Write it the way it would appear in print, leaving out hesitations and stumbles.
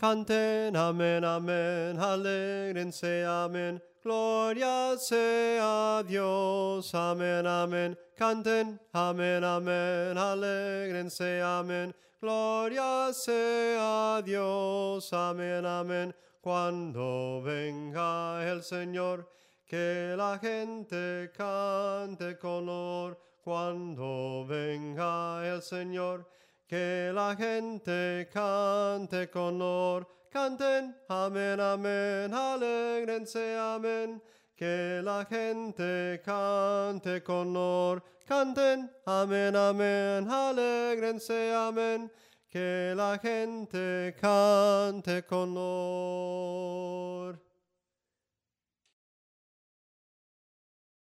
Canten, amén, amén, alégrense, amén. Gloria sea a Dios, amén, amén. Canten, amén, amén, alégrense, amén. Gloria sea a Dios, amén, amén. Cuando venga el Señor, que la gente cante con honor. Cuando venga el Señor, que la gente cante con honor. Canten, amén, amén, alégrense, amén. Que la gente cante con honor. Canten, amén, amén, alégrense, amén. Que la gente cante con honor.